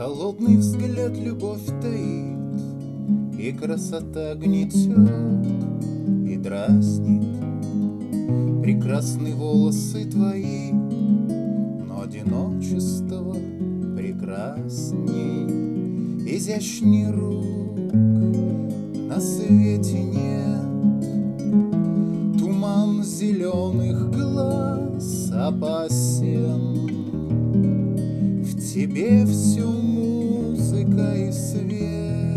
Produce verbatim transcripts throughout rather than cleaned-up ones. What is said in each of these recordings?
Холодный взгляд любовь таит, и красота гнетет и дразнит. Прекрасны волосы твои, но одиночество прекрасней. Изящней рук на свете нет, туман зеленых глаз опасен. В тебе все музыка и свет,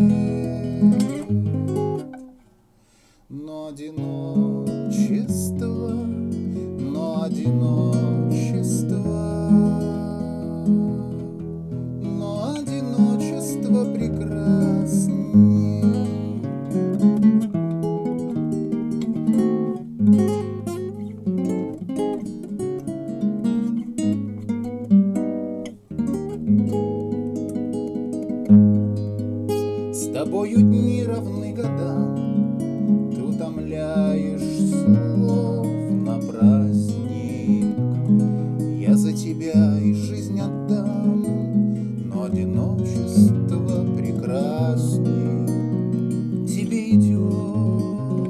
но одиночество, но одиночество, но одиночество прекрасней. С тобою дни равны годам, ты утомляешь словно праздник. Я за тебя и жизнь отдам, но одиночество прекрасней. Тебе идет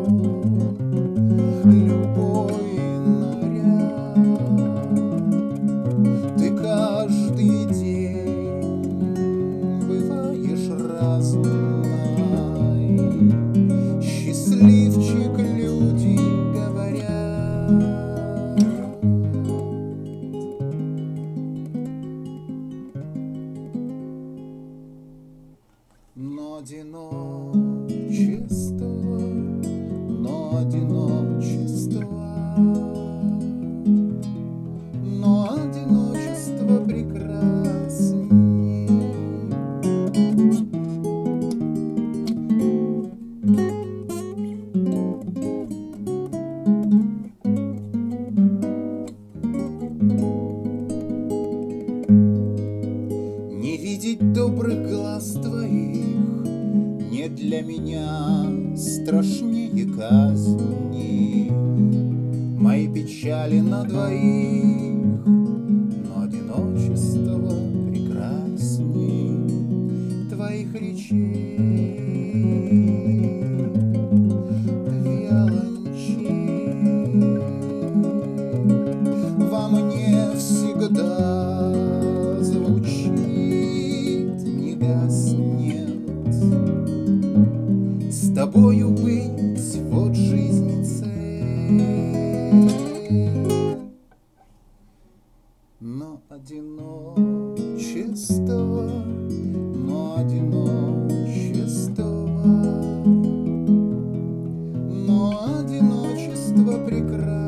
любой наряд, ты каждый день бываешь разной. Счастливчик, люди говорят, но одиночество, но одиночество, но одиночество прекрасней. Не видеть добрых глаз твоих не для меня страшнее казни. Мои печали на двоих, но одиночество прекрасней твоих речей. Виолончель во мне всегда звучит, не гаснет. С тобою быть — вот жизни цель, но одиночество, но одиночество, но одиночество прекрасно.